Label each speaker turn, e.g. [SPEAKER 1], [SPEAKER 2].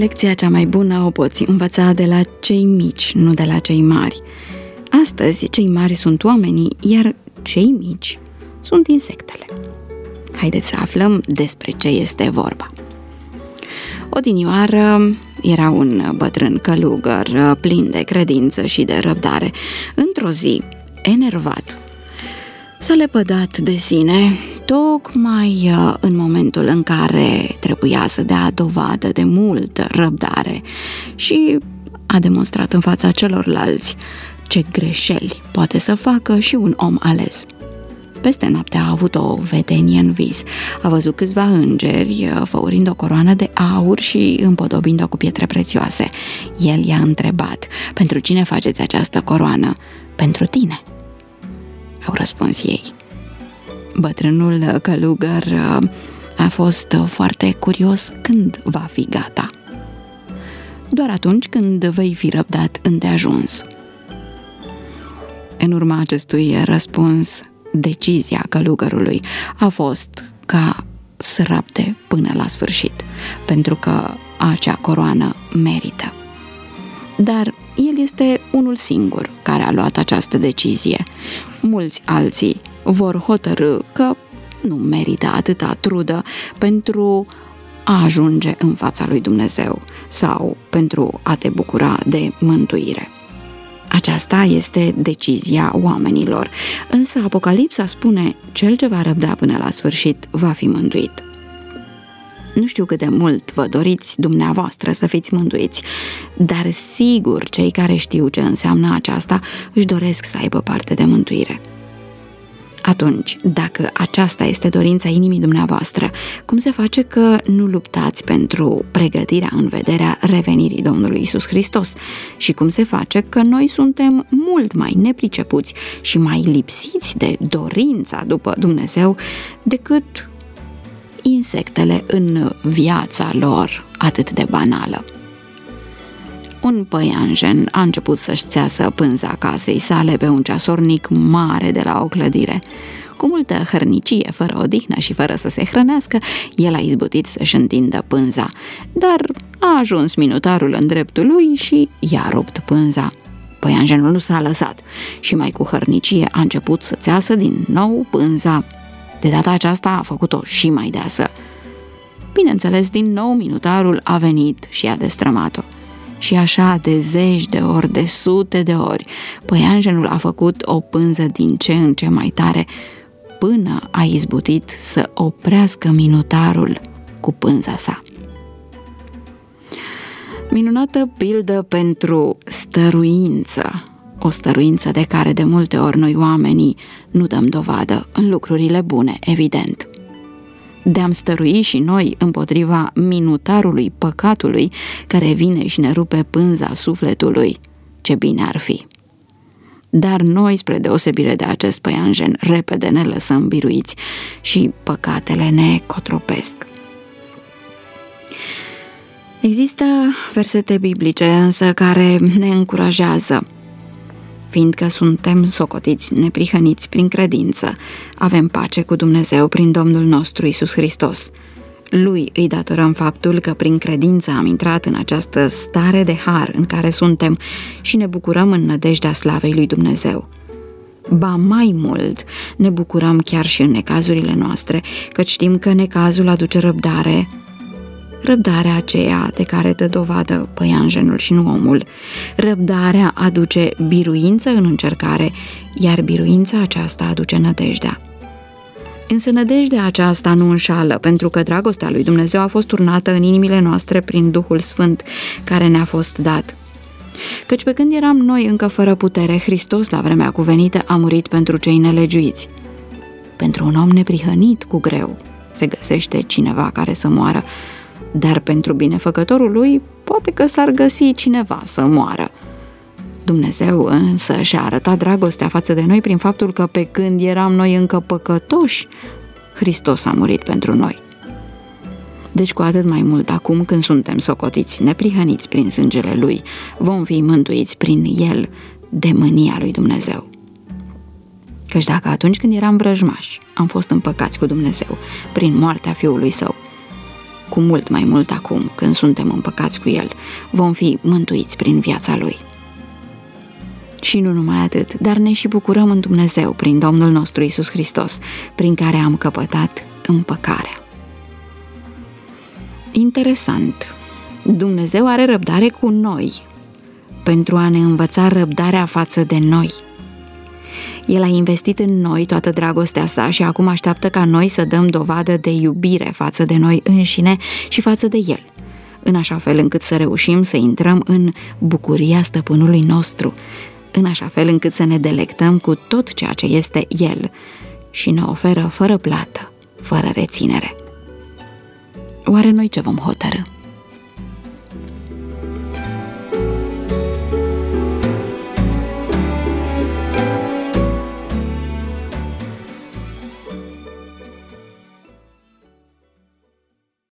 [SPEAKER 1] lecția cea mai bună o poți învăța de la cei mici, nu de la cei mari. Astăzi, cei mari sunt oamenii, iar cei mici sunt insectele. Haideți să aflăm despre ce este vorba. Odinioară era un bătrân călugăr plin de credință și de răbdare. Într-o zi, enervat, s-a lepădat de sine tocmai în momentul în care trebuia să dea dovadă de multă răbdare și a demonstrat în fața celorlalți ce greșeli poate să facă și un om ales. Peste noapte a avut o vedenie în vis. A văzut câțiva îngeri făurind o coroană de aur și împodobind-o cu pietre prețioase. El i-a întrebat: pentru cine faceți această coroană? Pentru tine, au răspuns ei. Bătrânul călugăr a fost foarte curios când va fi gata. Doar atunci când vei fi răbdat îndeajuns. În urma acestui răspuns, decizia călugărului a fost ca să răbde până la sfârșit, pentru că acea coroană merită. Dar el este unul singur care a luat această decizie. Mulți alții vor hotărî că nu merită atâta trudă pentru a ajunge în fața lui Dumnezeu sau pentru a te bucura de mântuire. Aceasta este decizia oamenilor, însă Apocalipsa spune: cel ce va răbda până la sfârșit va fi mântuit. Nu știu cât de mult vă doriți dumneavoastră să fiți mântuiți, dar sigur cei care știu ce înseamnă aceasta își doresc să aibă parte de mântuire. Atunci, dacă aceasta este dorința inimii dumneavoastră, cum se face că nu luptați pentru pregătirea în vederea revenirii Domnului Iisus Hristos? Și cum se face că noi suntem mult mai nepricepuți și mai lipsiți de dorința după Dumnezeu decât insectele în viața lor atât de banală? Un păianjen a început să-și țeasă pânza casei sale pe un ceasornic mare de la o clădire. Cu multă hărnicie, fără odihnă și fără să se hrănească, el a izbutit să-și întindă pânza, dar a ajuns minutarul în dreptul lui și i-a rupt pânza. Păianjenul nu s-a lăsat și mai cu hărnicie a început să țeasă din nou pânza. De data aceasta a făcut-o și mai deasă. Bineînțeles, din nou minutarul a venit și a destrămat-o. Și așa de zeci de ori, de sute de ori, păianjenul a făcut o pânză din ce în ce mai tare, până a izbutit să oprească minutarul cu pânza sa. Minunată pildă pentru stăruință, o stăruință de care de multe ori noi oamenii nu dăm dovadă în lucrurile bune, evident. De-am stărui și noi împotriva minutarului păcatului care vine și ne rupe pânza sufletului, ce bine ar fi. Dar noi, spre deosebire de acest păianjen, repede ne lăsăm biruiți și păcatele ne cotropesc. Există versete biblice însă care ne încurajează. Fiindcă suntem socotiți neprihăniți prin credință, avem pace cu Dumnezeu prin Domnul nostru Iisus Hristos. Lui îi datorăm faptul că prin credință am intrat în această stare de har în care suntem și ne bucurăm în nădejdea slavei lui Dumnezeu. Ba mai mult, ne bucurăm chiar și în necazurile noastre, căci știm că necazul aduce răbdare, răbdarea aceea de care dă dovadă păianjenul și nu omul. Răbdarea aduce biruință în încercare, iar biruința aceasta aduce nădejdea. Însă nădejdea aceasta nu înșală, pentru că dragostea lui Dumnezeu a fost turnată în inimile noastre prin Duhul Sfânt care ne-a fost dat. Căci pe când eram noi încă fără putere, Hristos la vremea cuvenită a murit pentru cei nelegiuiți. Pentru un om neprihănit cu greu se găsește cineva care să moară, dar pentru binefăcătorul lui poate că s-ar găsi cineva să moară. Dumnezeu însă și-a arătat dragostea față de noi prin faptul că pe când eram noi încă păcătoși, Hristos a murit pentru noi. Deci cu atât mai mult acum când suntem socotiți neprihăniți prin sângele Lui, vom fi mântuiți prin El de mânia lui Dumnezeu. Căci dacă atunci când eram vrăjmași am fost împăcați cu Dumnezeu prin moartea Fiului Său, cu mult mai mult acum, când suntem împăcați cu El, vom fi mântuiți prin viața Lui. Și nu numai atât, dar ne și bucurăm în Dumnezeu prin Domnul nostru Iisus Hristos, prin care am căpătat împăcarea. Interesant, Dumnezeu are răbdare cu noi, pentru a ne învăța răbdarea față de noi. El a investit în noi toată dragostea sa și acum așteaptă ca noi să dăm dovadă de iubire față de noi înșine și față de El, în așa fel încât să reușim să intrăm în bucuria stăpânului nostru, în așa fel încât să ne delectăm cu tot ceea ce este El și ne oferă fără plată, fără reținere. Oare noi ce vom hotărî?